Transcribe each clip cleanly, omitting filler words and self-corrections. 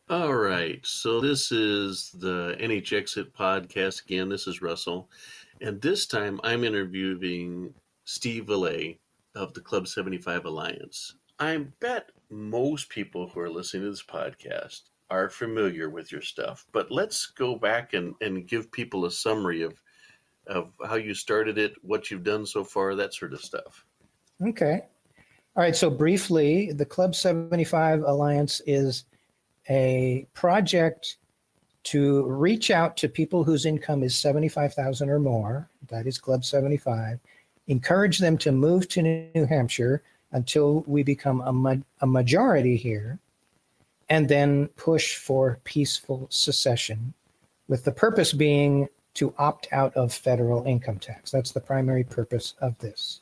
All right, so this is the NH Exit podcast again. This is Russell, and this time I'm interviewing Steve Valet of the Club 75 Alliance. I bet most people who are listening to this podcast are familiar with your stuff, but let's go back and give people a summary of how you started it, what you've done so far, that sort of stuff. Okay. All right. So briefly, the Club 75 Alliance is a project to reach out to people whose income is 75,000 or more. That is Club 75. Encourage them to move to New Hampshire until we become a majority here, and then push for peaceful secession, with the purpose being to opt out of federal income tax. That's the primary purpose of this.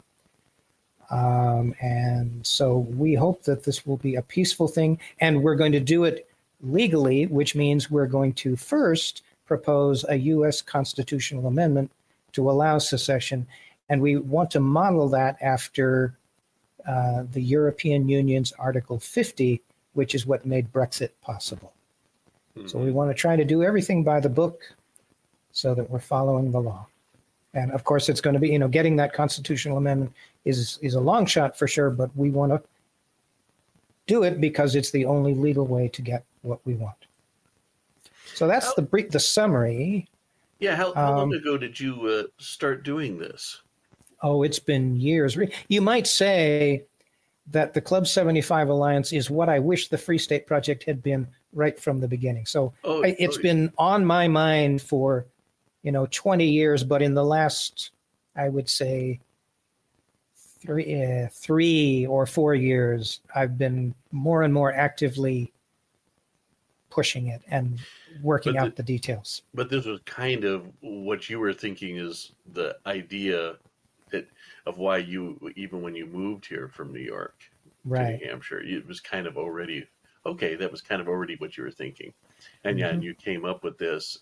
And so we hope that this will be a peaceful thing, and we're going to do it legally, which means we're going to first propose a U.S. constitutional amendment to allow secession, and we want to model that after the European Union's Article 50, which is what made Brexit possible. Mm-hmm. So we want to try to do everything by the book so that we're following the law. And of course, it's going to be, getting that constitutional amendment is a long shot for sure, but we want to do it because it's the only legal way to get what we want. So that's the summary. Yeah, how long ago did you start doing this? Oh, it's been years. You might say that the Club 75 Alliance is what I wish the Free State Project had been right from the beginning. So it's been on my mind for 20 years, but in the last, I would say, 3 or 4 years, I've been more and more actively pushing it and working out the details. But this was kind of what you were thinking is the idea of why you, even when you moved here from New York to New Hampshire, it was kind of already, that was kind of already what you were thinking. And and you came up with this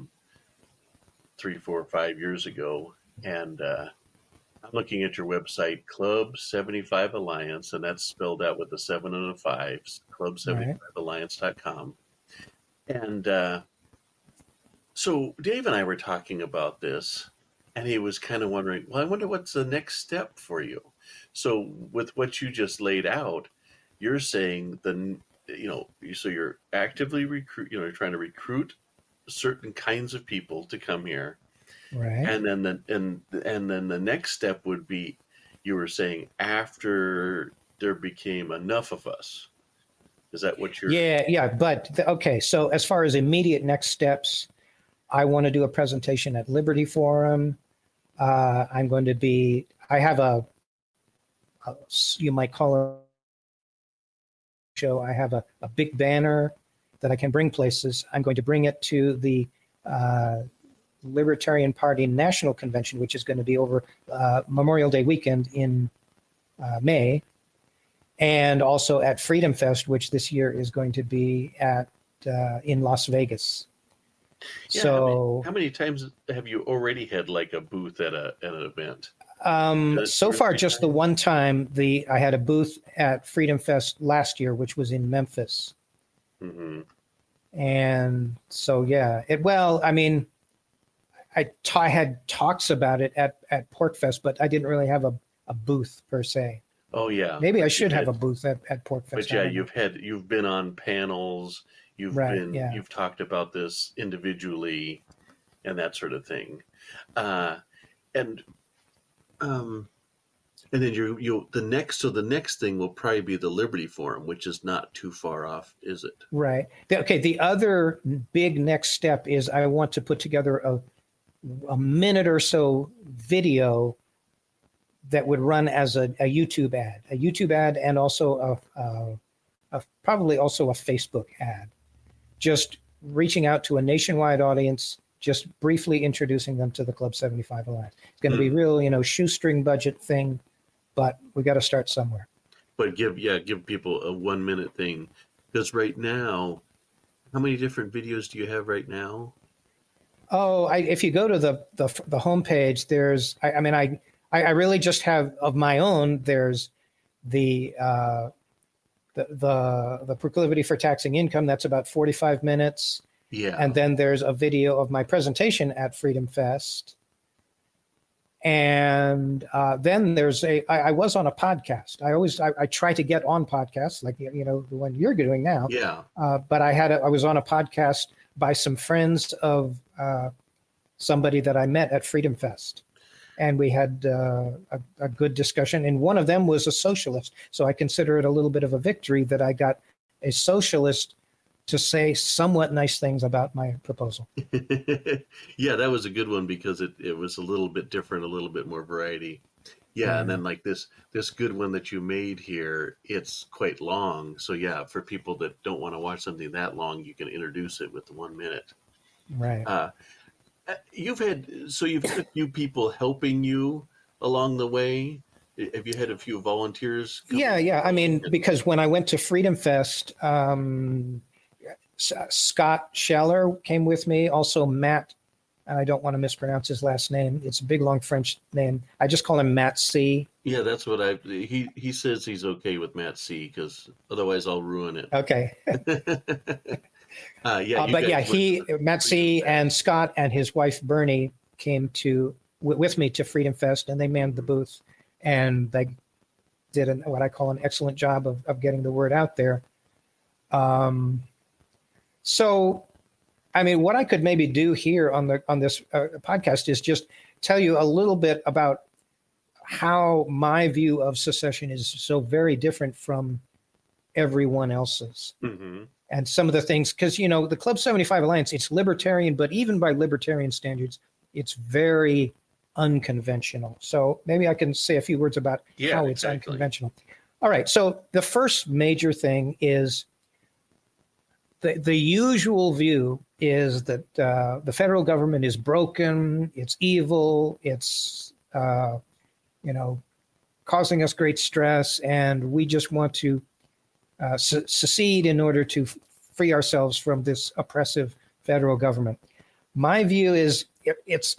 3, 4, 5 years ago, and I'm looking at your website, Club 75 Alliance, and that's spelled out with a 7 and a 5, club75alliance.com. And so Dave and I were talking about this, and he was kind of wondering, well, I wonder what's the next step for you. So with what you just laid out, you're saying so you're actively you're trying to recruit certain kinds of people to come here, right? And then the next step would be, you were saying, after there became enough of us. Is that what you're? Yeah. But okay. So as far as immediate next steps, I want to do a presentation at Liberty Forum. I'm going to be. I have a you might call it show. I have a big banner that I can bring places. I'm going to bring it to the Libertarian Party National Convention, which is going to be over Memorial Day weekend in May, and also at Freedom Fest, which this year is going to be in Las Vegas. Yeah, so how many times have you already had like a booth at an event? So far, just the one time. I had a booth at Freedom Fest last year, which was in Memphis. Mm-hmm. And so, yeah, I had talks about it at PorcFest, but I didn't really have a booth per se. Oh yeah, maybe I should have a booth at PorcFest. But yeah, you've been on panels, you've talked about this individually, and that sort of thing, and then the next thing will probably be the Liberty Forum, which is not too far off, is it? Right. Okay. The other big next step is I want to put together a minute or so video that would run as a YouTube ad, and also probably also a Facebook ad, just reaching out to a nationwide audience, just briefly introducing them to the Club 75 Alliance. It's going to be real, shoestring budget thing, but we got to start somewhere. But give people a 1 minute thing, because right now, how many different videos do you have right now? Oh, if you go to the homepage, there's I really just have of my own. There's the the proclivity for taxing income. That's about 45 minutes. Yeah. And then there's a video of my presentation at Freedom Fest. And then there's I was on a podcast. I try to get on podcasts like, the one you're doing now. Yeah. But I was on a podcast by some friends of somebody that I met at Freedom Fest. And we had a good discussion. And one of them was a socialist. So I consider it a little bit of a victory that I got a socialist to say somewhat nice things about my proposal. Yeah, that was a good one because it was a little bit different, a little bit more variety. Yeah, and then like this good one that you made here, it's quite long. So yeah, for people that don't want to watch something that long, you can introduce it with the 1 minute. Right. You've had a few people helping you along the way. Have you had a few volunteers? Yeah. I mean, because when I went to Freedom Fest, Scott Scheller came with me. Also Matt, and I don't want to mispronounce his last name. It's a big, long French name. I just call him Matt C. Yeah, that's what he says he's okay with Matt C because otherwise I'll ruin it. Okay. Matt C. and Scott and his wife Bernie came with me to Freedom Fest, and they manned the booth, and they did what I call an excellent job of getting the word out there. So, I mean, what I could maybe do here on this podcast is just tell you a little bit about how my view of secession is so very different from everyone else's. Mm-hmm. And some of the things, because, the Club 75 Alliance, it's libertarian, but even by libertarian standards, it's very unconventional. So maybe I can say a few words about how it's unconventional. All right. So the first major thing is the usual view is that the federal government is broken, it's evil, it's causing us great stress, and we just want to secede in order to free ourselves from this oppressive federal government. My view is it's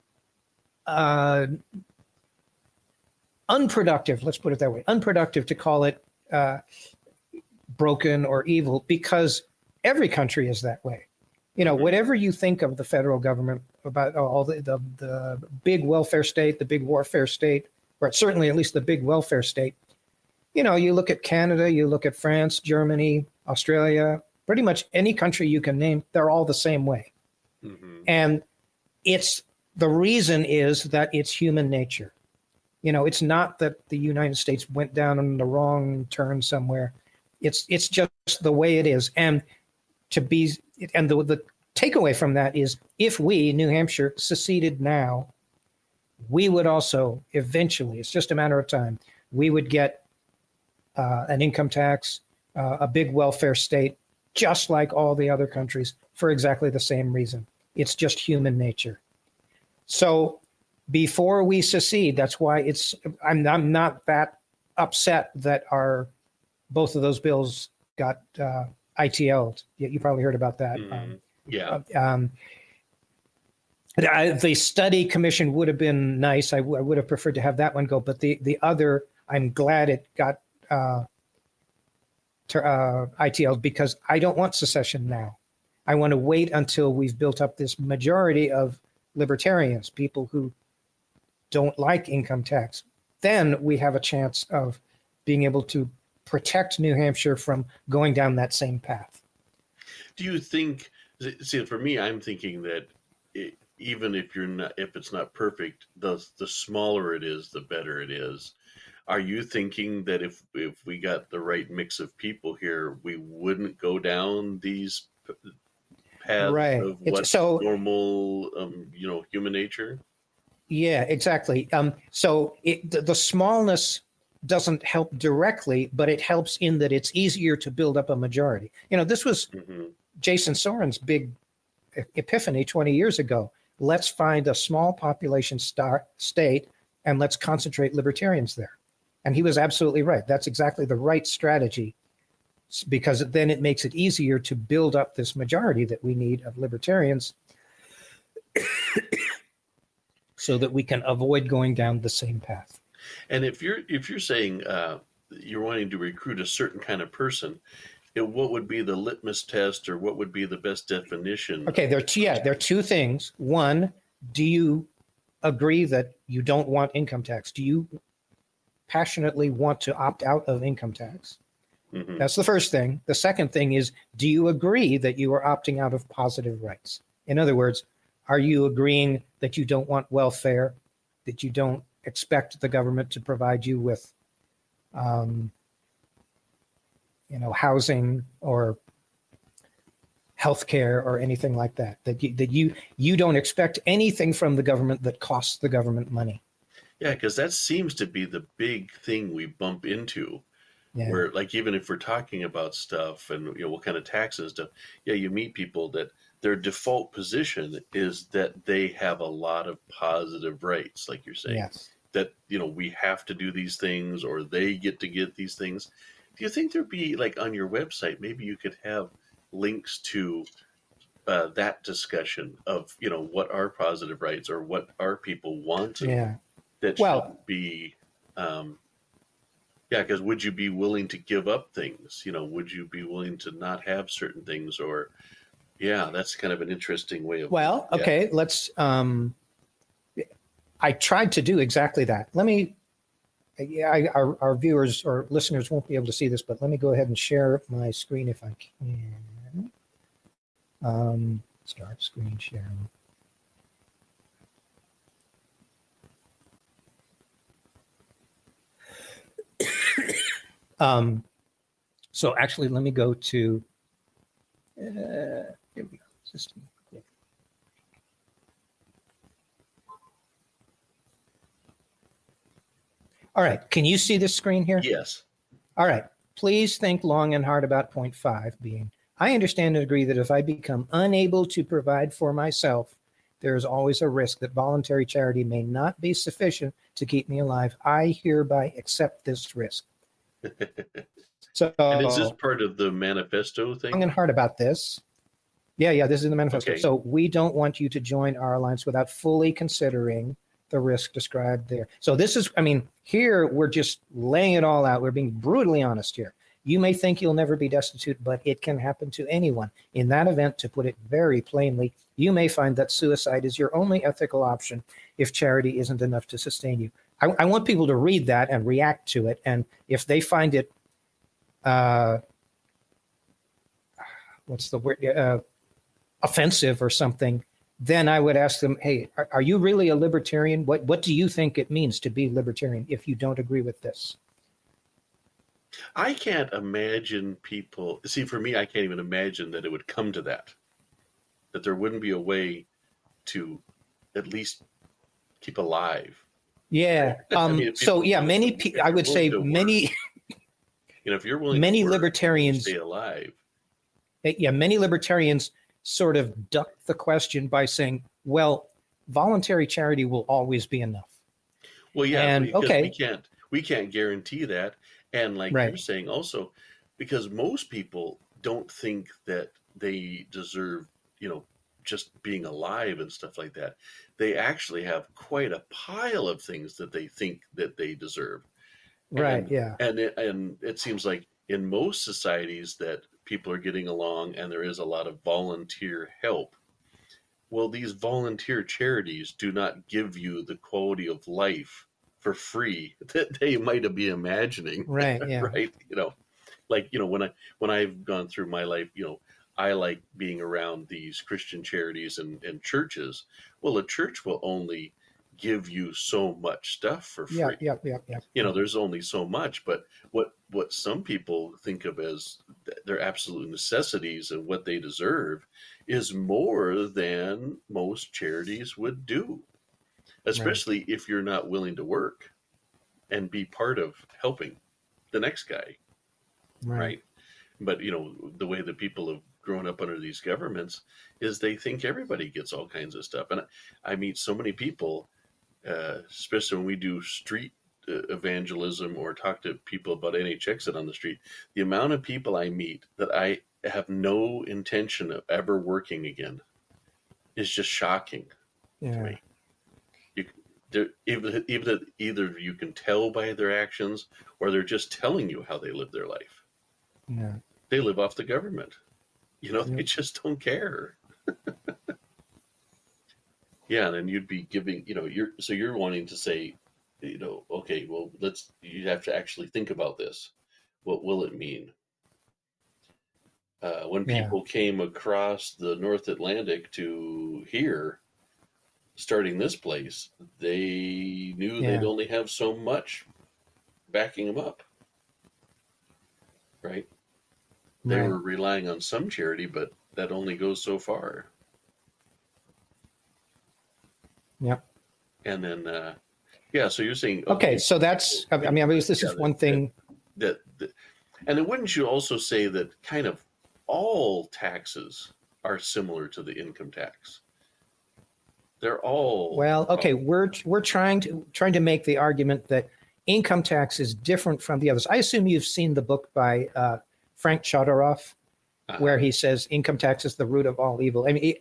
unproductive, let's put it that way, unproductive to call it broken or evil, because every country is that way. Whatever you think of the federal government, about all the big welfare state, the big warfare state, or certainly at least the big welfare state, you look at Canada, you look at France, Germany, Australia, pretty much any country you can name, they're all the same way. Mm-hmm. And the reason is that it's human nature. It's not that the United States went down on the wrong turn somewhere. It's just the way it is. And the takeaway from that is, if we, New Hampshire, seceded now, we would also eventually, it's just a matter of time, we would get an income tax, a big welfare state, just like all the other countries, for exactly the same reason. It's just human nature. So before we secede, that's why I'm not that upset that both of those bills got ITL'd. You probably heard about that. Mm-hmm. The study commission would have been nice. I would have preferred to have that one go, but the other, I'm glad it got ITL'd, because I don't want secession now. I want to wait until we've built up this majority of libertarians, people who don't like income tax. Then we have a chance of being able to protect New Hampshire from going down that same path. Do you think, see, for me, I'm thinking that even if it's not perfect, the smaller it is, the better it is. Are you thinking that if we got the right mix of people here, we wouldn't go down these paths of what's normal, human nature? Yeah, exactly. So the smallness doesn't help directly, but it helps in that it's easier to build up a majority. This was Jason Soren's big epiphany 20 years ago. Let's find a small population state and let's concentrate libertarians there. And he was absolutely right. That's exactly the right strategy, because then it makes it easier to build up this majority that we need of libertarians so that we can avoid going down the same path. And if you're saying you're wanting to recruit a certain kind of person, what would be the litmus test, or what would be the best definition? Okay, there are two things. One, do you agree that you don't want income tax? Do you passionately want to opt out of income tax? Mm-hmm. That's the first thing. The second thing is, do you agree that you are opting out of positive rights? In other words, are you agreeing that you don't want welfare, that you don't expect the government to provide you with, housing or healthcare or anything like that? That you don't expect anything from the government that costs the government money? Yeah, because that seems to be the big thing we bump into. Yeah. Where, like, even if we're talking about stuff and what kind of taxes and stuff, you meet people that their default position is that they have a lot of positive rights, like you're saying. Yes. That we have to do these things, or they get to get these things. Do you think there'd be, like, on your website, maybe you could have links to that discussion of what are positive rights, or what are people wanting? Yeah. That should be. Yeah, because would you be willing to give up things? Would you be willing to not have certain things? Or, that's kind of an interesting way of. Well, okay, let's. I tried to do exactly that. Let me. Our viewers or listeners won't be able to see this, but let me go ahead and share my screen if I can. Start screen sharing. So actually, let me go to, here we go, system. All right, can you see this screen here? Yes. All right, please think long and hard about point 5 being, I understand and agree that if I become unable to provide for myself, there is always a risk that voluntary charity may not be sufficient to keep me alive. I hereby accept this risk. So, and is this part of the manifesto thing? Long and hard about this. Yeah, this is the manifesto. Okay. So we don't want you to join our alliance without fully considering the risk described there. So this is, here we're just laying it all out. We're being brutally honest here. You may think you'll never be destitute, but it can happen to anyone. In that event, to put it very plainly, you may find that suicide is your only ethical option if charity isn't enough to sustain you. I want people to read that and react to it. And if they find it, what's the word, offensive or something, then I would ask them, hey, are you really a libertarian? What do you think it means to be libertarian if you don't agree with this? I can't imagine people, see, for me, I can't even imagine that it would come to that there wouldn't be a way to at least keep alive. Yeah. Many people, I would say many, if you're willing many to work, libertarians stay alive. Yeah, many libertarians sort of duck the question by saying, well, voluntary charity will always be enough. Well, yeah, and because we can't guarantee that. And like right. you're saying also, because most people don't think that they deserve, just being alive and stuff like that. They actually have quite a pile of things that they think that they deserve. Right, yeah. And it seems like in most societies that people are getting along and there is a lot of volunteer help. Well, these volunteer charities do not give you the quality of life for free that they might be imagining. Right, yeah. Right? When I've gone through my life, I like being around these Christian charities and churches. Well, a church will only give you so much stuff for free. Yeah. There's only so much, but what some people think of as their absolute necessities and what they deserve is more than most charities would do, especially right. If you're not willing to work and be part of helping the next guy. Right. But the way that people have grown up under these governments is they think everybody gets all kinds of stuff. And I meet so many people, especially when we do street evangelism or talk to people about NH Exit on the street, the amount of people I meet that I have no intention of ever working again is just shocking to me. even either you can tell by their actions, or they're just telling you how they live their life. Yeah. They live off the government. They Yep. just don't care. Yeah, and then you'd be giving, you're wanting to say, okay, well, you have to actually think about this. What will it mean? When Yeah. people came across the North Atlantic to here, starting this place, they knew Yeah. they'd only have so much backing them up, right? They Right. were relying on some charity, but that only goes so far. Yep. And then, so you're saying, Okay, so that's, I mean, this is one thing. And then wouldn't you also say that kind of all taxes are similar to the income tax? They're all Well, okay, we're trying to make the argument that income tax is different from the others. I assume you've seen the book by Frank Chodoroff, where he says income tax is the root of all evil. I mean,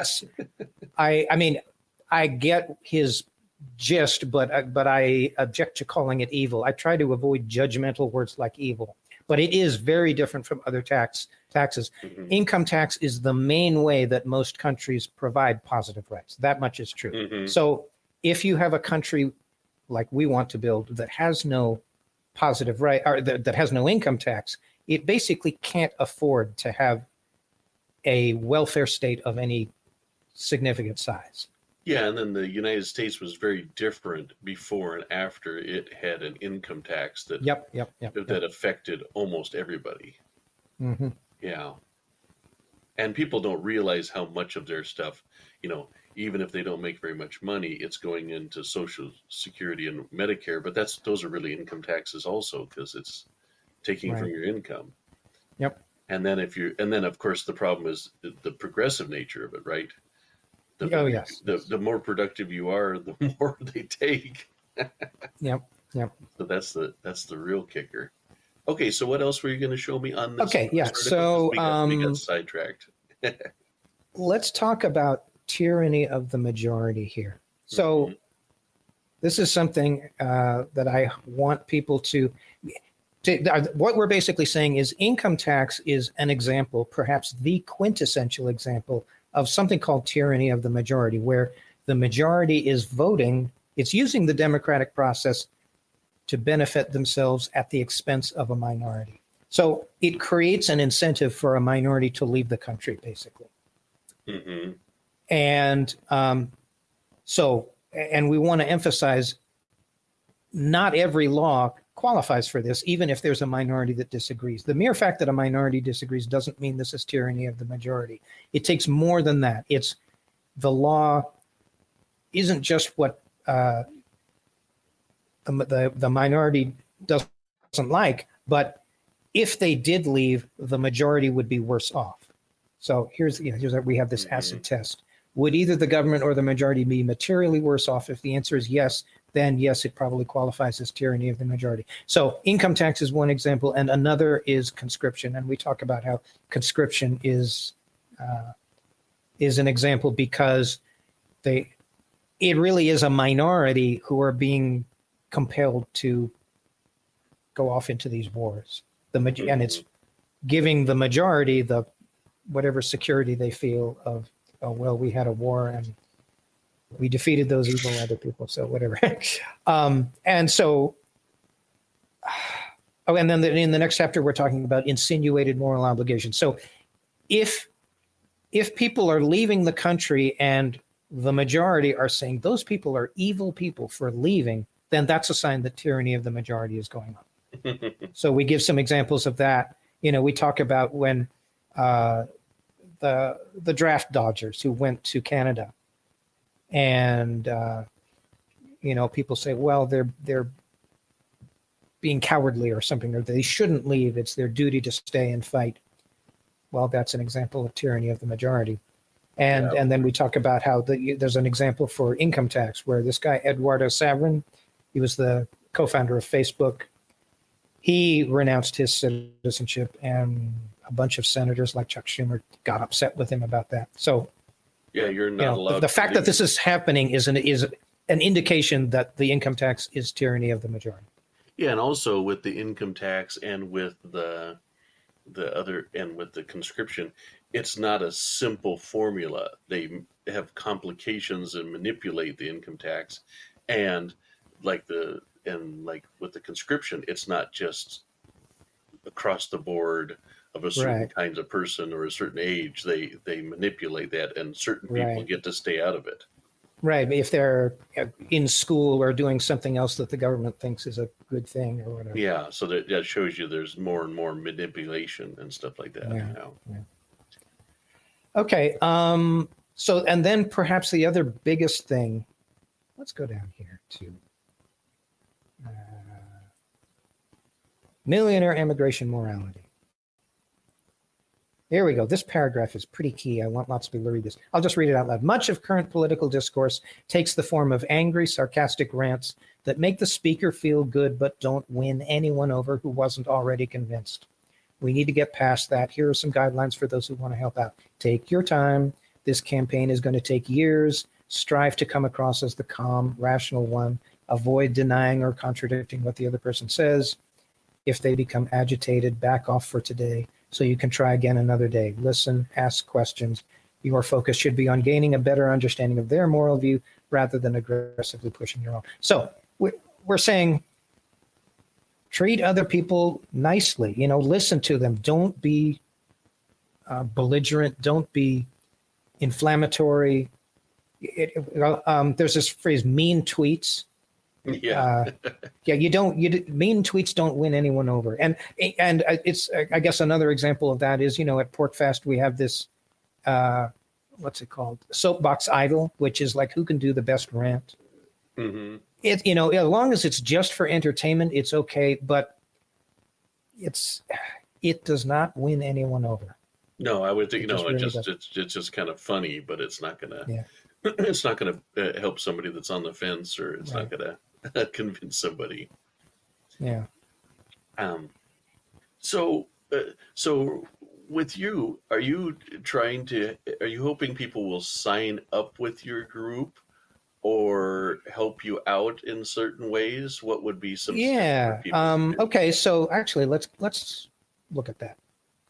I mean, I get his gist, but I object to calling it evil. I try to avoid judgmental words like evil, but it is very different from other taxes. Mm-hmm. Income tax is the main way that most countries provide positive rights. That much is true. Mm-hmm. So if you have a country like we want to build that has no positive right, or that has no income tax, it basically can't afford to have a welfare state of any significant size. Yeah, and then the United States was very different before and after it had an income tax that that affected almost everybody. Mm-hmm. Yeah. And people don't realize how much of their stuff, even if they don't make very much money, it's going into Social Security and Medicare, but those are really income taxes also, because it's taking from your income. Yep. And then of course the problem is the progressive nature of it, right? Yes. The more productive you are, the more they take. Yep. So that's the real kicker. Okay, so what else were you going to show me on this? Okay, yeah. So we got sidetracked. Let's talk about tyranny of the majority here. So this is something that I want people to. What we're basically saying is income tax is an example, perhaps the quintessential example of something called tyranny of the majority, where the majority is voting, it's using the democratic process to benefit themselves at the expense of a minority. So it creates an incentive for a minority to leave the country, basically. Mm-hmm. And and we want to emphasize, not every law qualifies for this, even if there's a minority that disagrees. The mere fact that a minority disagrees doesn't mean this is tyranny of the majority. It takes more than that. It's the law isn't just what the minority doesn't like, but if they did leave, the majority would be worse off. So here's we have this acid test. Would either the government or the majority be materially worse off? If the answer is yes, then yes, it probably qualifies as tyranny of the majority. So income tax is one example, and another is conscription. And we talk about how conscription is an example because it really is a minority who are being compelled to go off into these wars. And it's giving the majority the whatever security they feel of, oh, well, we had a war and we defeated those evil other people, so whatever. And so, and then in the next chapter, we're talking about insinuated moral obligation. So if people are leaving the country and the majority are saying those people are evil people for leaving, then that's a sign that tyranny of the majority is going on. So we give some examples of that. We talk about when the draft dodgers who went to Canada, and people say, well, they're being cowardly or something, or they shouldn't leave. It's their duty to stay and fight. Well, that's an example of tyranny of the majority. And then we talk about how there's an example for income tax where this guy, Eduardo Saverin, he was the co-founder of Facebook. He renounced his citizenship, and a bunch of senators like Chuck Schumer got upset with him about that. So, yeah, you're not allowed. The fact that this is happening is an indication that the income tax is tyranny of the majority. Yeah, and also with the income tax and with the other and with the conscription, it's not a simple formula. They have complications and manipulate the income tax, and like with the conscription, it's not just across the board of a certain kinds of person or a certain age. They manipulate that, and certain people get to stay out of it. Right. If they're in school or doing something else that the government thinks is a good thing or whatever. Yeah. So that shows you there's more and more manipulation and stuff like that. Yeah. Okay. So, and then perhaps the other biggest thing, let's go down here to millionaire immigration morality. Here we go. This paragraph is pretty key. I want lots of people to read this. I'll just read it out loud. Much of current political discourse takes the form of angry, sarcastic rants that make the speaker feel good but don't win anyone over who wasn't already convinced. We need to get past that. Here are some guidelines for those who want to help out. Take your time. This campaign is going to take years. Strive to come across as the calm, rational one. Avoid denying or contradicting what the other person says. If they become agitated, back off for today, so you can try again another day. Listen, ask questions. Your focus should be on gaining a better understanding of their moral view rather than aggressively pushing your own. So we're saying treat other people nicely, listen to them. Don't be belligerent. Don't be inflammatory. There's this phrase, mean tweets. Yeah. Mean tweets don't win anyone over. And it's, I guess another example of that is, at PorcFest, we have this, what's it called? Soapbox Idol, which is like, who can do the best rant? Mm-hmm. As long as it's just for entertainment, it's okay, but it does not win anyone over. No, I would think, it's just kind of funny, but it's not going to, it's not going to help somebody that's on the fence, or it's not going to convince somebody. Yeah. So with you, are you hoping people will sign up with your group or help you out in certain ways? What would be some steps for people to do? Okay, so actually let's look at that.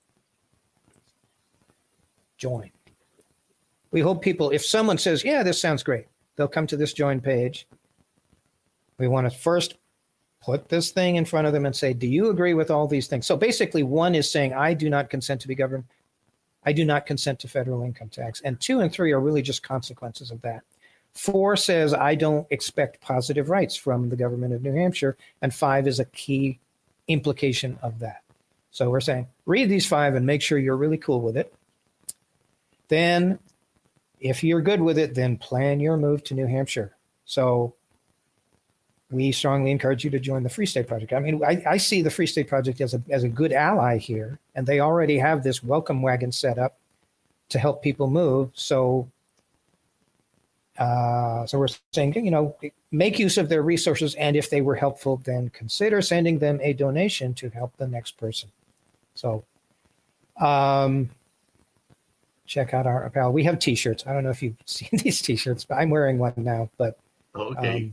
Join. We hope people, if someone says, yeah, this sounds great, they'll come to this join page. We want to first put this thing in front of them and say, do you agree with all these things? So basically, 1 is saying, I do not consent to be governed. I do not consent to federal income tax. And 2 and 3 are really just consequences of that. 4 says, I don't expect positive rights from the government of New Hampshire. And 5 is a key implication of that. So we're saying, read these 5 and make sure you're really cool with it. Then, if you're good with it, then plan your move to New Hampshire. So we strongly encourage you to join the Free State Project. I mean, I see the Free State Project as a good ally here, and they already have this welcome wagon set up to help people move. So we're saying, make use of their resources, and if they were helpful, then consider sending them a donation to help the next person. So check out our apparel. We have T-shirts. I don't know if you've seen these T-shirts, but I'm wearing one now. But okay.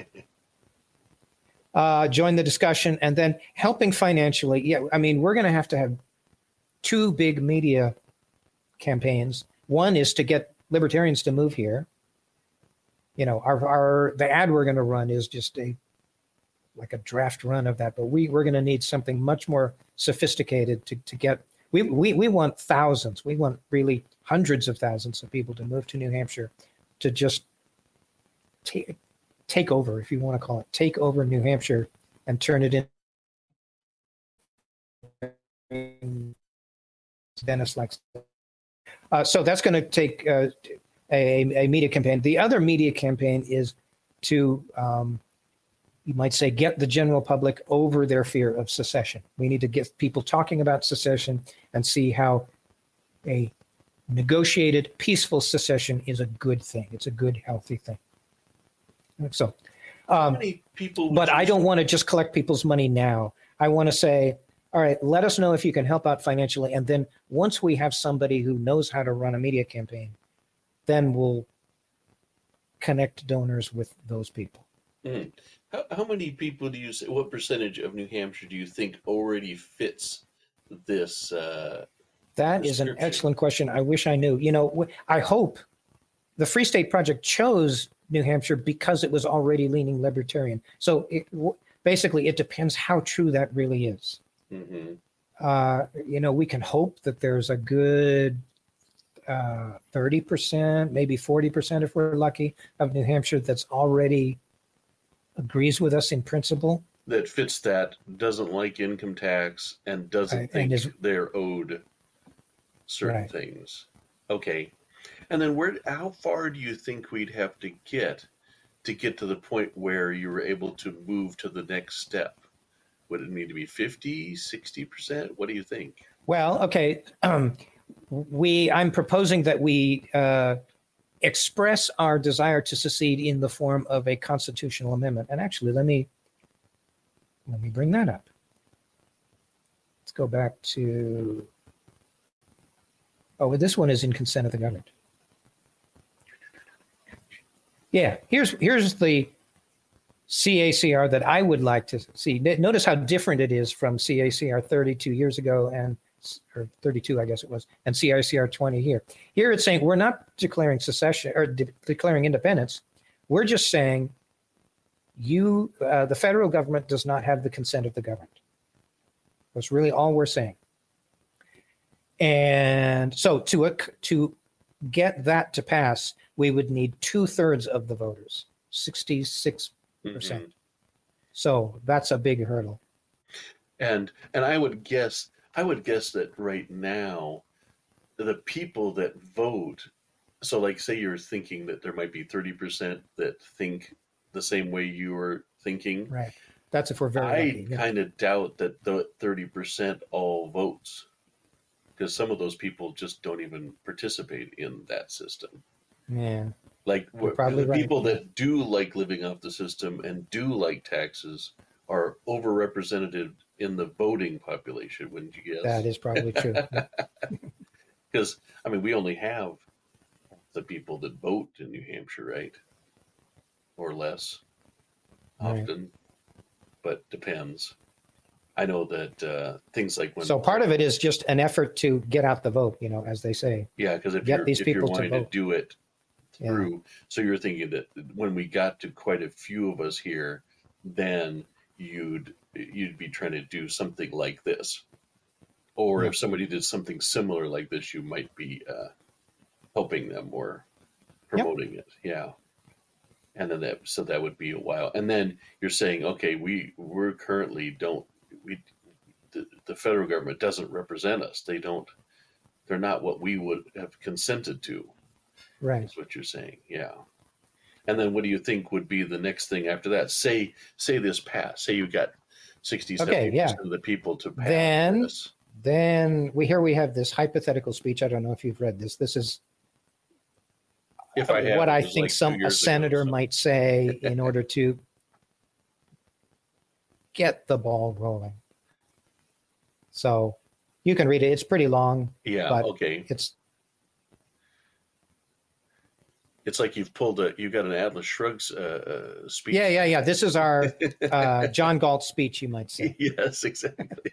Join the discussion, and then helping financially. Yeah, I mean, we're going to have 2 big media campaigns. One is to get libertarians to move here. The ad we're going to run is just like a draft run of that, but we're going to need something much more sophisticated to get. We want thousands. We want really hundreds of thousands of people to move to New Hampshire to just take over, if you want to call it, take over New Hampshire and turn it in. Dennis likes. So that's going to take a media campaign. The other media campaign is to, you might say, get the general public over their fear of secession. We need to get people talking about secession and see how a negotiated, peaceful secession is a good thing. It's a good, healthy thing. So, but I don't want to just collect people's money now. I want to say, all right, let us know if you can help out financially. And then once we have somebody who knows how to run a media campaign, then we'll connect donors with those people. Mm. How many people do you say, what percentage of New Hampshire do you think already fits this That is an description? excellent question. I wish I knew. I hope the Free State Project chose New Hampshire because it was already leaning libertarian. So basically, it depends how true that really is. Mm-hmm. We can hope that there's a good 30%, maybe 40% if we're lucky, of New Hampshire that's already agrees with us in principle. That fits that, doesn't like income tax, and doesn't think they're owed certain things. Okay. And then how far do you think we'd have to get to the point where you were able to move to the next step? Would it need to be 50, 60%? What do you think? Well, okay. I'm proposing that we express our desire to secede in the form of a constitutional amendment. And actually, let me bring that up. Let's go back to, this one is in consent of the government. Yeah, here's the CACR that I would like to see. Notice how different it is from CACR 32 years ago or 32, I guess it was, and CICR 20 here. Here it's saying we're not declaring secession or declaring independence. We're just saying the federal government does not have the consent of the government. That's really all we're saying. And so to get that to pass, we would need 2/3 of the voters, 66%. Mm-hmm. So that's a big hurdle. And I would guess that right now, the people that vote, so like say you're thinking that there might be 30% that think the same way you are thinking. Right. That's if we're very lucky. I kind of doubt that the 30% all votes, because some of those people just don't even participate in that system. Yeah. Like probably the right. people that do like living off the system and do like taxes are overrepresented in the voting population, wouldn't you guess? That is probably true. Because, we only have the people that vote in New Hampshire, right? Or less, often, but depends. I know that things like when... So part of it is just an effort to get out the vote, as they say. Yeah, because if you're wanting to do it through, so you're thinking that when we got to quite a few of us here, then you'd be trying to do something like this. Or if somebody did something similar like this, you might be helping them or promoting it. Yeah. And then that would be a while. And then you're saying, okay, we're currently the federal government doesn't represent us. They're not what we would have consented to. Right. That's what you're saying. Yeah. And then what do you think would be the next thing after that? Say this passed. Say you got 60-70% of the people to pass this. Then we have this hypothetical speech. I don't know if you've read this. This is what I think a senator might say in order to get the ball rolling. So you can read it. It's pretty long. Yeah. But okay. It's like you've got an Atlas Shrugs speech. Yeah. This is our John Galt speech, you might say. Yes, exactly.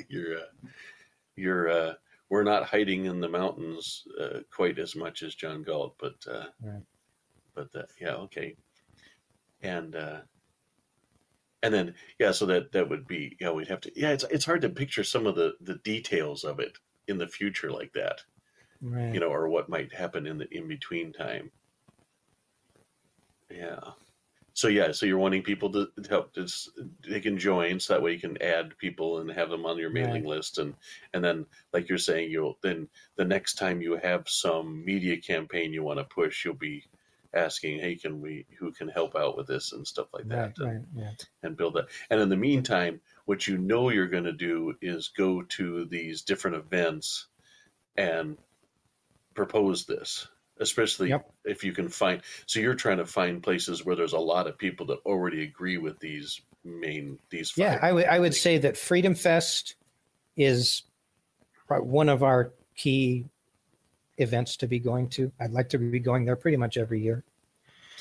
We're not hiding in the mountains quite as much as John Galt, but okay. And then so that would be we'd have to it's hard to picture some of the details of it in the future like that, right? Or what might happen in the in between time. Yeah. So you're wanting people to help. They can join, so that way you can add people and have them on your mailing list, and then like you're saying, then the next time you have some media campaign you want to push, you'll be asking, hey, who can help out with this and stuff like that, and build that. And in the meantime, what you're going to do is go to these different events and propose this. Especially if you can find, so you're trying to find places where there's a lot of people that already agree with these five. Yeah, I would say that Freedom Fest is one of our key events to be going to. I'd like to be going there pretty much every year.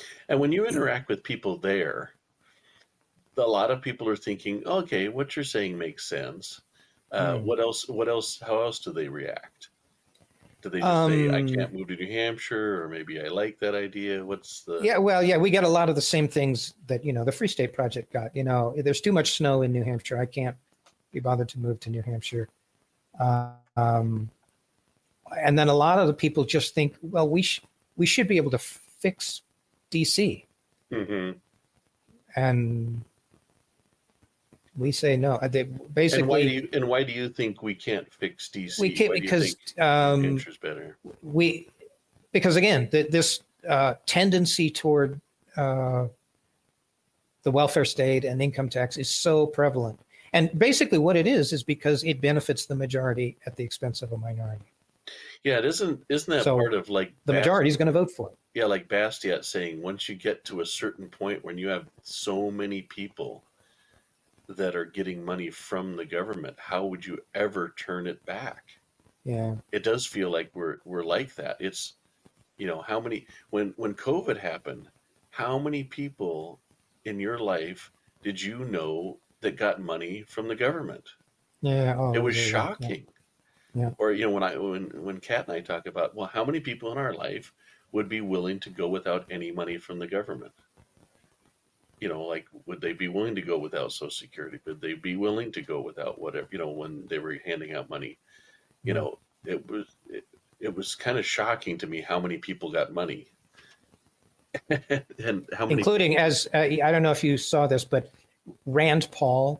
And when you interact with people there, a lot of people are thinking, okay, what you're saying makes sense. What else? What else? How else do they react? Do they just say, I Um, can't move to New Hampshire, or maybe I like that idea? What's the. yeah, well, yeah, we got a lot of the same things that, the Free State Project got. There's too much snow in New Hampshire. I can't be bothered to move to New Hampshire. Um, and then a lot of the people just think, well, we should be able to fix DC. Mm-hmm. And we say no. They basically. And why do you think we can't fix DC? We can't why because New Hampshire's better? Because again, this tendency toward the welfare state and income tax is so prevalent. And basically what it is because it benefits the majority at the expense of a minority. Yeah, isn't that part of like the majority is going to vote for it? Yeah, like Bastiat saying, once you get to a certain point when you have so many people that are getting money from the government, how would you ever turn it back? Yeah, it does feel like we're like that. It's how many when COVID happened, how many people in your life did you know that got money from the government? Yeah, it was shocking. Yeah. Or when Kat and I talk about, well, how many people in our life would be willing to go without any money from the government? Like, would they be willing to go without Social Security? Would they be willing to go without whatever, when they were handing out money? It was kind of shocking to me how many people got money. And how many, including, as I don't know if you saw this, but Rand Paul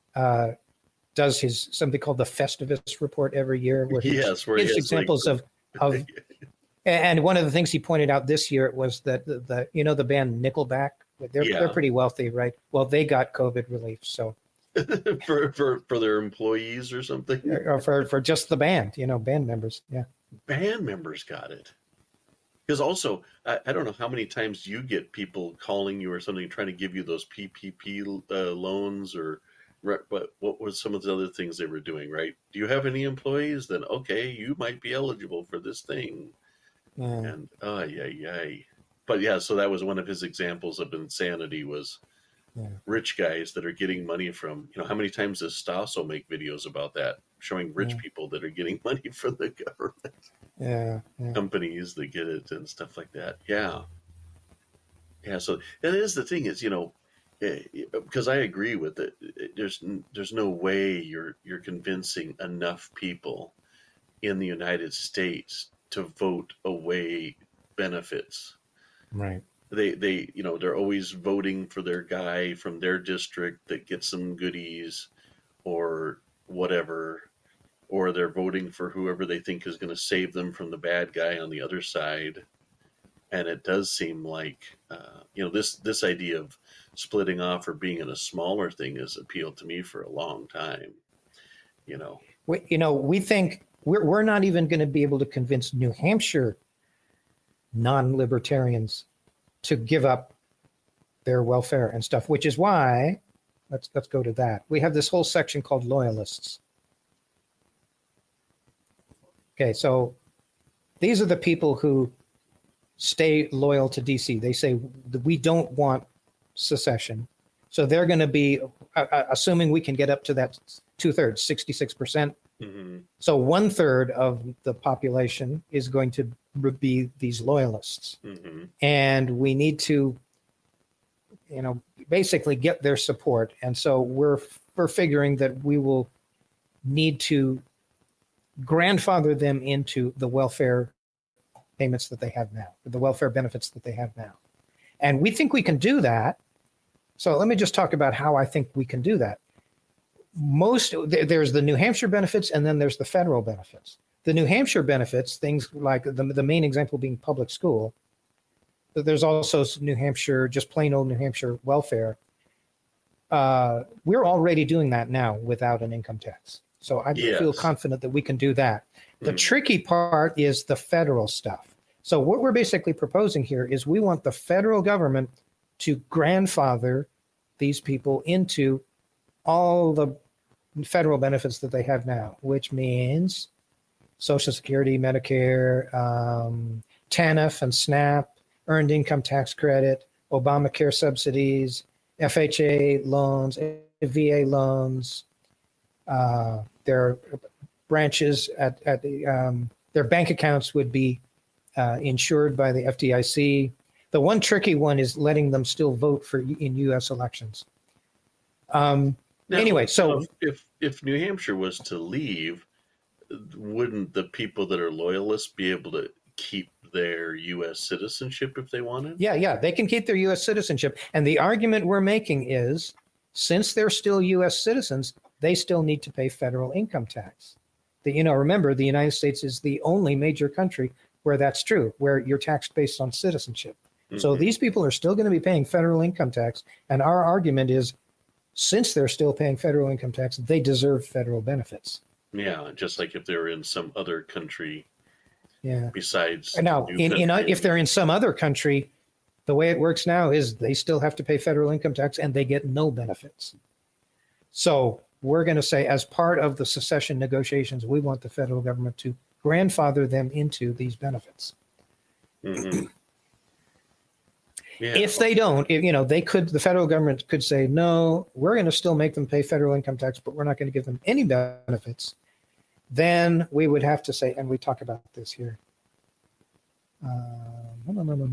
does something called the Festivus report every year, where he gives examples of and one of the things he pointed out this year was that the band Nickelback, they're pretty wealthy, right? Well, they got COVID relief, so for their employees or something, or for just the band, band members. Yeah, band members got it. Because also, I don't know how many times you get people calling you or something trying to give you those PPP loans, or but what was some of the other things they were doing, right? Do you have any employees? Then okay, you might be eligible for this thing. Yeah. And but yeah, so that was one of his examples of insanity was rich guys that are getting money from, how many times does Stasso make videos about that, showing rich people that are getting money from the government? Yeah. Companies that get it and stuff like that. Yeah. So that is the thing is, because I agree with it. There's no way you're convincing enough people in the United States to vote away benefits. Right. They're always voting for their guy from their district that gets some goodies or whatever, or they're voting for whoever they think is going to save them from the bad guy on the other side. And it does seem like, this idea of splitting off or being in a smaller thing has appealed to me for a long time. We think we're not even going to be able to convince New Hampshire non-libertarians to give up their welfare and stuff, which is why let's go to that. We have this whole section called loyalists. Okay, so these are the people who stay loyal to DC. They say we don't want secession. So they're going to be, assuming we can get up to that 2/3, 66%. Mm-hmm. So 1/3 of the population is going to be these loyalists. Mm-hmm. And we need to, basically get their support. And so we're figuring that we will need to grandfather them into the welfare payments that they have now, the welfare benefits that they have now. And we think we can do that. So let me just talk about how I think we can do that. There's the New Hampshire benefits, and then there's the federal benefits. The New Hampshire benefits, things like the main example being public school, but there's also New Hampshire, just plain old New Hampshire welfare. We're already doing that now without an income tax. So I feel confident that we can do that. The tricky part is the federal stuff. So what we're basically proposing here is we want the federal government to grandfather these people into all the federal benefits that they have now, which means Social Security, Medicare, TANF and SNAP, earned income tax credit, Obamacare subsidies, FHA loans, VA loans. Their branches at the, their bank accounts would be insured by the FDIC. The one tricky one is letting them still vote in U.S. elections. Now, Anyway, so if New Hampshire was to leave, wouldn't the people that are loyalists be able to keep their U.S. citizenship if they wanted? yeah, they can keep their U.S. citizenship. And the argument we're making is, since they're still U.S. citizens, they still need to pay federal income tax. Remember, the United States is the only major country where that's true, where you're taxed based on citizenship. Mm-hmm. So these people are still going to be paying federal income tax. And our argument is, since they're still paying federal income tax, they deserve federal benefits. Yeah, just like if they're in some other country. Yeah. Besides now, if they're in some other country, the way it works now is they still have to pay federal income tax and they get no benefits. So we're going to say, as part of the secession negotiations, we want the federal government to grandfather them into these benefits. Mm-hmm. Yeah. If they don't, the federal government could say, no, we're going to still make them pay federal income tax, but we're not going to give them any benefits. Then we would have to say, and we talk about this here. No.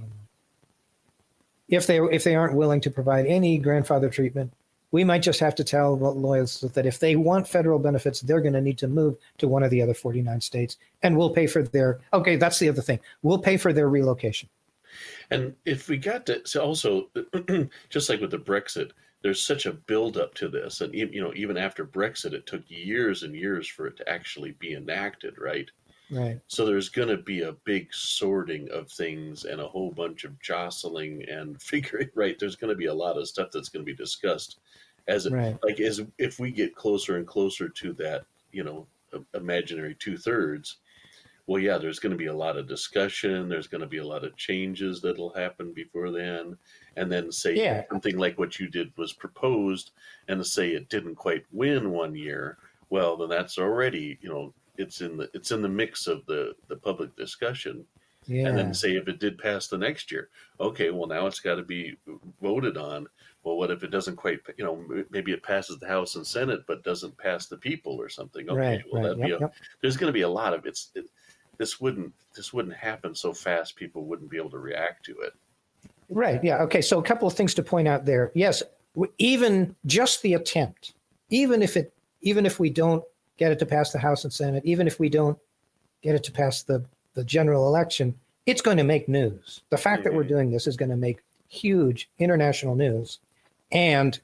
If they aren't willing to provide any grandfather treatment, we might just have to tell loyalists that if they want federal benefits, they're going to need to move to one of the other 49 states, and we'll pay for okay, that's the other thing. We'll pay for their relocation. And if we got to, so also, just like with the Brexit, there's such a buildup to this, and even after Brexit, it took years and years for it to actually be enacted, right? Right. So there's going to be a big sorting of things and a whole bunch of jostling and figuring. Right, there's going to be a lot of stuff that's going to be discussed as if we get closer and closer to that, imaginary 2/3. Well, yeah, there's going to be a lot of discussion. There's going to be a lot of changes that'll happen before then. And then say something like what you did was proposed, and to say it didn't quite win one year. Well, then that's already, it's in the mix of the public discussion. Yeah. And then say if it did pass the next year, okay, well, now it's got to be voted on. Well, what if it doesn't quite, maybe it passes the House and Senate, but doesn't pass the people or something? Okay, there's going to be a lot of this wouldn't happen so fast. People wouldn't be able to react to it. Right. Yeah. Okay. So a couple of things to point out there. Yes, even just the attempt, even if we don't get it to pass the House and Senate, even if we don't get it to pass the general election, it's going to make news. The fact that we're doing this is going to make huge international news. And,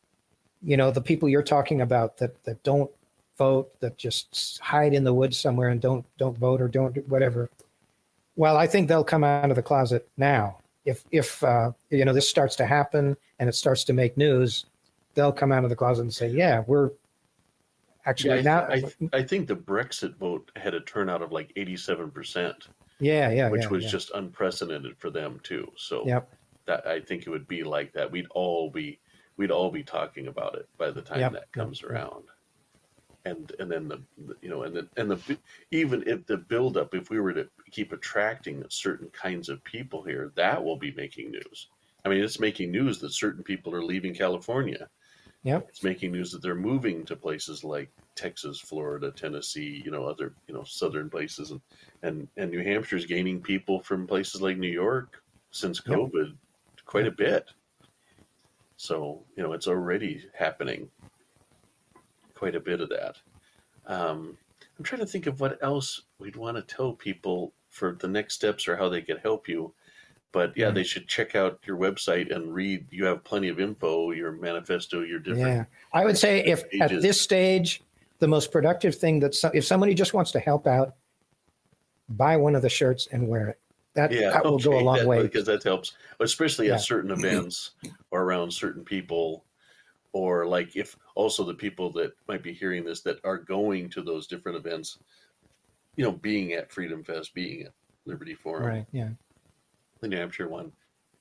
the people you're talking about that don't vote, that just hide in the woods somewhere and don't vote or don't do whatever. Well, I think they'll come out of the closet now. If this starts to happen and it starts to make news, they'll come out of the closet and say, yeah, we're actually now. I think the Brexit vote had a turnout of like 87%. Yeah. Which was just unprecedented for them too. So that I think it would be like that. We'd all be talking about it by the time that comes around. And then even if the buildup, if we were to keep attracting certain kinds of people here, that will be making news. I mean, it's making news that certain people are leaving California. Yep. It's making news that they're moving to places like Texas, Florida, Tennessee, other, southern places, and New Hampshire's gaining people from places like New York since COVID quite a bit. So, it's already happening. Quite a bit of that. I'm trying to think of what else we'd want to tell people for the next steps or how they could help you. But they should check out your website and read. You have plenty of info, your manifesto, your different. Yeah, I would say if pages. At this stage, the most productive thing if somebody just wants to help out, buy one of the shirts and wear it. That will go a long way because that helps, especially at certain events or around certain people. Or like if also the people that might be hearing this that are going to those different events, being at Freedom Fest, being at Liberty Forum, right? Yeah, the New Hampshire one,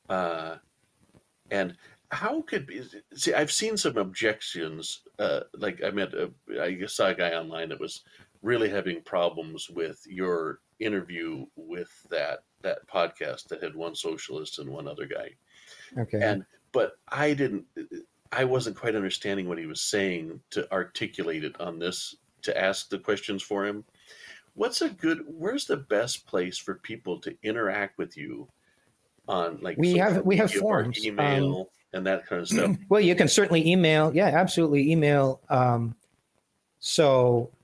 and how could I've seen some objections. Like I saw a guy online that was really having problems with your interview with that that podcast that had one socialist and one other guy. Okay. But I wasn't quite understanding what he was saying to articulate it on this, to ask the questions for him. Where's the best place for people to interact with you on, like, We have media or forums. email and that kind of stuff? Well, you can certainly email. Yeah, absolutely. Email. So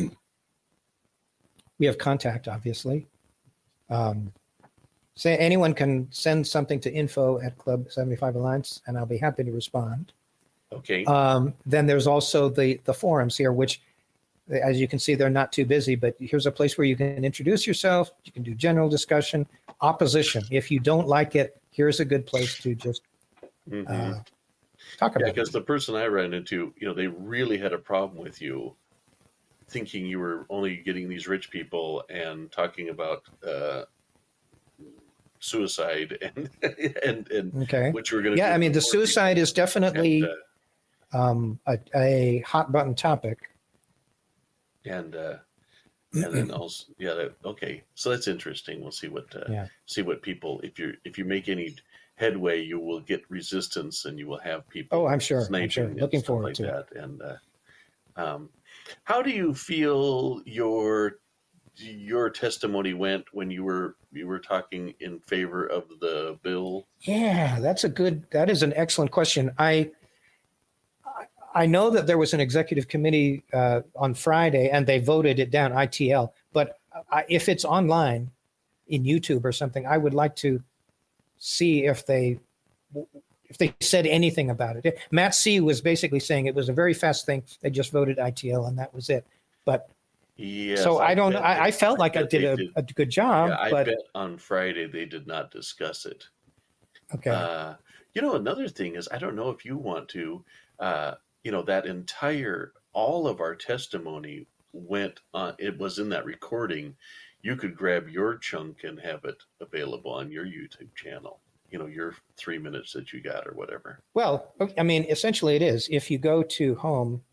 we have contact, obviously. Say anyone can send something to info@Club 75 Alliance, and I'll be happy to respond. Okay. Then there's also the forums here, which, as you can see, they're not too busy, but here's a place where you can introduce yourself. You can do general discussion, opposition. If you don't like it, here's a good place to just talk about it. Because the person I ran into, they really had a problem with you, thinking you were only getting these rich people and talking about suicide and Okay. what you were going to do. Yeah, I mean, the suicide is definitely a hot button topic. And then also, okay, so that's interesting. We'll see what people, if you make any headway, you will get resistance, and you will have people. Oh, I'm sure. Looking forward like to that. And how do you feel your testimony went when you were talking in favor of the bill? Yeah, that is an excellent question. I know that there was an executive committee on Friday, and they voted it down, ITL. But if it's online in YouTube or something, I would like to see if they said anything about it. Matt C. was basically saying it was a very fast thing. They just voted ITL, and that was it. But yes, so I felt like I did a good job. Yeah, but bet on Friday they did not discuss it. Okay. Another thing is, I don't know if you want to, that all of our testimony went on, it was in that recording. You could grab your chunk and have it available on your YouTube channel, your 3 minutes that you got or whatever. Well, I mean, essentially it is. If you go to home.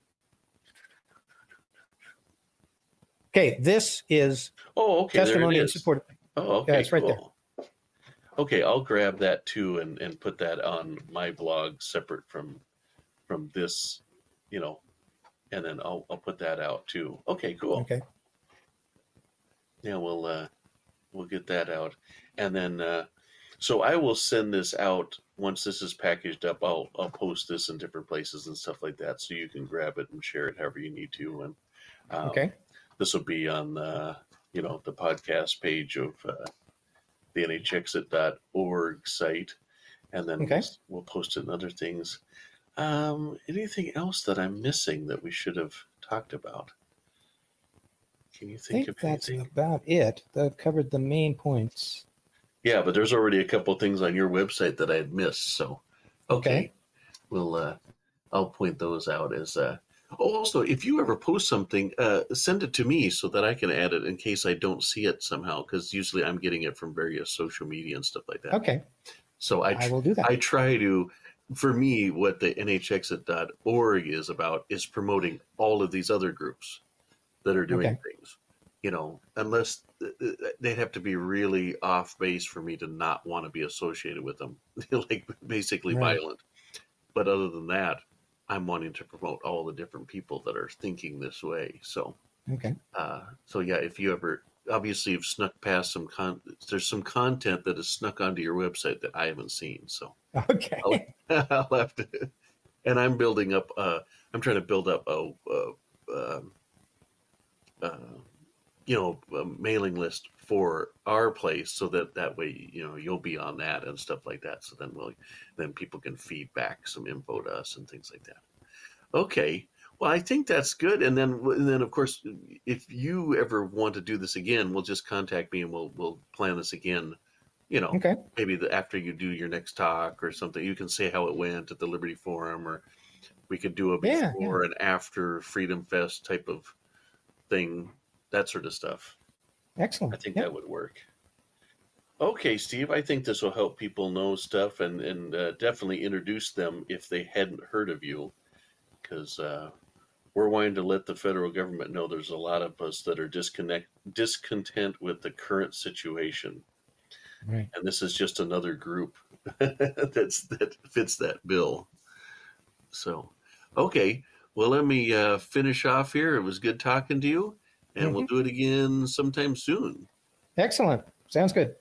Okay, this is testimony in support. Oh, okay, yeah, it's right there. Okay, I'll grab that too and put that on my blog separate from this, and then I'll put that out too. Okay, cool. Okay. Yeah, we'll get that out, and then so I will send this out once this is packaged up. I'll post this in different places and stuff like that, so you can grab it and share it however you need to. And okay, this will be on the podcast page of the nhexit.org site, and then we'll post it in other things. Anything else that I'm missing that we should have talked about? Can you think of anything? That's about it. That covered the main points. Yeah, but there's already a couple of things on your website that I had missed. So, okay. I'll point those out as. Also, if you ever post something, send it to me so that I can add it in case I don't see it somehow, because usually I'm getting it from various social media and stuff like that. Okay. So I will do that. I try to. For me, what the nhexit.org is about is promoting all of these other groups that are doing things. Unless they'd have to be really off base for me to not want to be associated with them, like basically violent. But other than that, I'm wanting to promote all the different people that are thinking this way. So, if you ever, obviously you've snuck past there's some content that is snuck onto your website that I haven't seen. So, I'll have to, and I'm building up, I'm trying to build up a mailing list for our place so that way, you'll be on that and stuff like that. So then people can feed back some info to us and things like that. Okay. Well, I think that's good. And then of course, if you ever want to do this again, we'll just contact me and we'll plan this again. Maybe after you do your next talk or something, you can say how it went at the Liberty Forum, or we could do a before and after Freedom Fest type of thing, that sort of stuff. Excellent. I think that would work. Okay, Steve, I think this will help people know stuff and definitely introduce them if they hadn't heard of you, because we're wanting to let the federal government know there's a lot of us that are discontent with the current situation. Right. And this is just another group that fits that bill. So, okay. Well, let me finish off here. It was good talking to you, and we'll do it again sometime soon. Excellent. Sounds good.